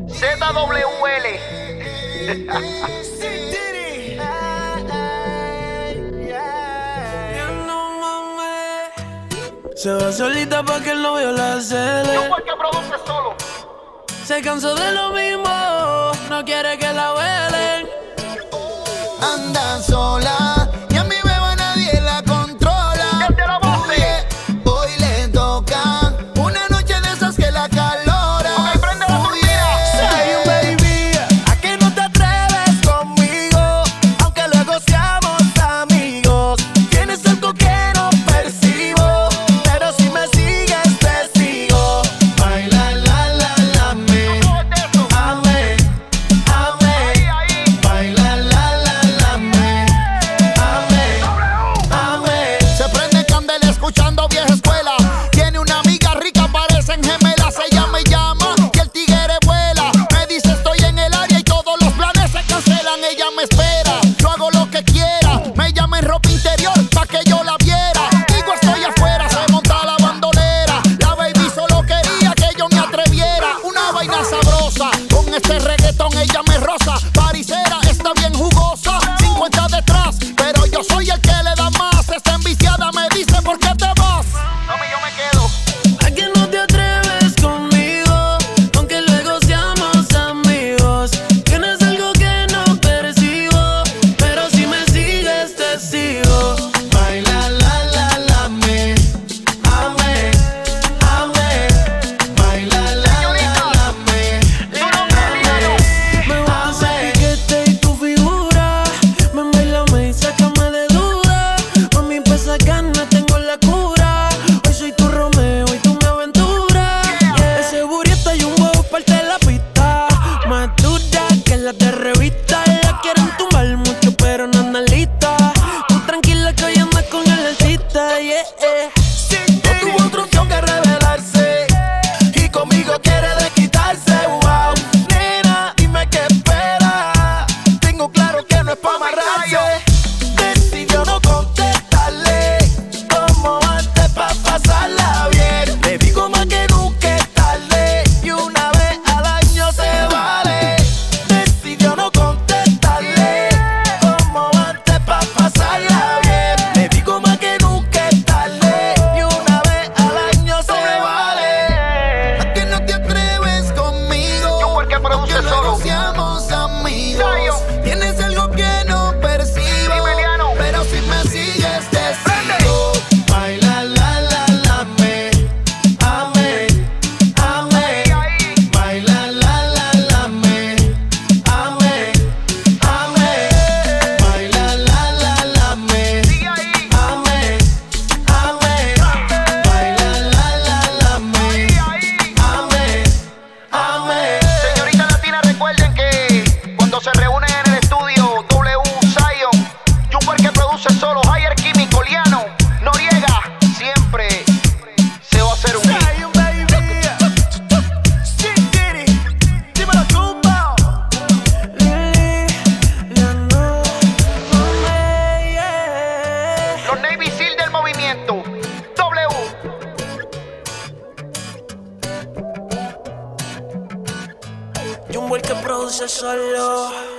ZWL. Se va solita pa' que el novio la cele. Yo porque produce solo. Se cansó de lo mismo, no quiere que la huelen. Anda sola y a mi beba nadie la controla. Desde la base. Oye, hoy le toca una noche de esas que la calora. Ok, prende la turbina. Say, baby, ¿a que no te atreves conmigo? Aunque luego seamos amigos. Tienes algo que no percibo, pero si me sigues te sigo. Baila, me ame, Ahí, ahí. baila, me ame. Se prende candela escuchando vieja escuela. Tiene una amiga rica, parecen gemelas. Ella me llama y el tigre vuela. Me dice estoy en el área y todos los planes se cancelan. Ella me espera, yo hago lo que quiera. Me llama en ropa interior pa' que yo la viera. Digo estoy afuera, se monta la bandolera. La baby solo quería que yo me atreviera. Una vaina sabrosa, con este reggaetón ella me rosa. Paricera, está bien jugosa, 50 detrás, pero yo soy el que le da más. Está enviciada, me dice ¿por qué te vas? Mami, yo me quedo. ¿A que no te atreves conmigo? Aunque luego seamos amigos. Tienes algo que no percibo, pero si me sigues te sigo. Baila, me ame, baila, me Me gusta ese piquete y tu figura. Me bailame y sácame de duda. Mami, pa' esa gana tengo la cura. Hoy soy tu Romeo y tú mi aventura. Ese burrito y un huevo parte la pista. Más dura que las de revista. La quieren tumbar mucho, pero no andan lista. Tú tranquila que hoy andas con el artista, yeah. No tuvo otra opción que revelarse y conmigo quiere desquitarse. Wow, nena, dime qué espera. Tengo claro que no es pa' amarrarse. Decidió no contestarle como antes pa' pasarla bien. Le digo más que nunca es tarde y una vez al año se vale. Decidió no contestarle como antes pa' pasarla bien. Le digo más que nunca es tarde y una vez al año se vale. ¿A que no te atreves conmigo? Yo porque produce Aunque solo. luego seamos amigos. Zion. Tienes algo que no percibo, Dimeliano. pero si me sigues te sigo. Baila, me ame, Ahí, ahí. baila, me ame, baila, me Sigue ahí. ame, baila, me Ahí, ahí. ame. Señorita Latina, recuerden que cuando se reúnen en el estudio W, Zion, Jumper que produce solo, Higher Químico, Liano, Noriega, siempre se va a hacer un hit. Los Navy SEAL del movimiento, W. Jumbo el que produce solo.